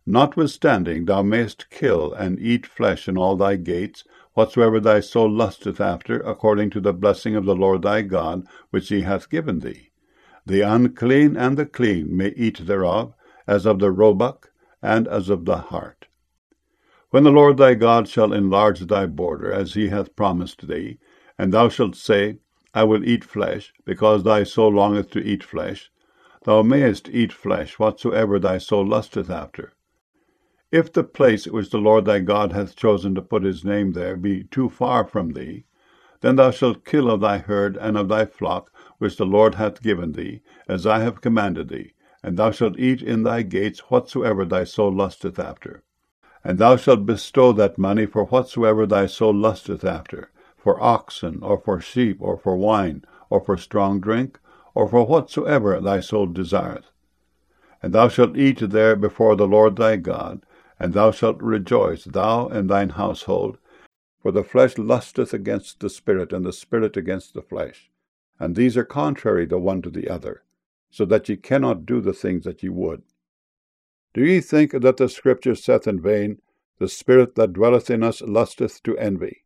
Notwithstanding thou mayest kill and eat flesh in all thy gates, whatsoever thy soul lusteth after, according to the blessing of the Lord thy God, which he hath given thee. The unclean and the clean may eat thereof, as of the roebuck, and as of the hart. When the Lord thy God shall enlarge thy border, as he hath promised thee, and thou shalt say, I will eat flesh, because thy soul longeth to eat flesh, thou mayest eat flesh whatsoever thy soul lusteth after. If the place which the Lord thy God hath chosen to put his name there be too far from thee, then thou shalt kill of thy herd and of thy flock, which the Lord hath given thee, as I have commanded thee, and thou shalt eat in thy gates whatsoever thy soul lusteth after. And thou shalt bestow that money for whatsoever thy soul lusteth after, for oxen, or for sheep, or for wine, or for strong drink, or for whatsoever thy soul desireth. And thou shalt eat there before the Lord thy God, and thou shalt rejoice, thou and thine household, for the flesh lusteth against the spirit, and the spirit against the flesh, and these are contrary the one to the other, so that ye cannot do the things that ye would. Do ye think that the Scripture saith in vain, The spirit that dwelleth in us lusteth to envy?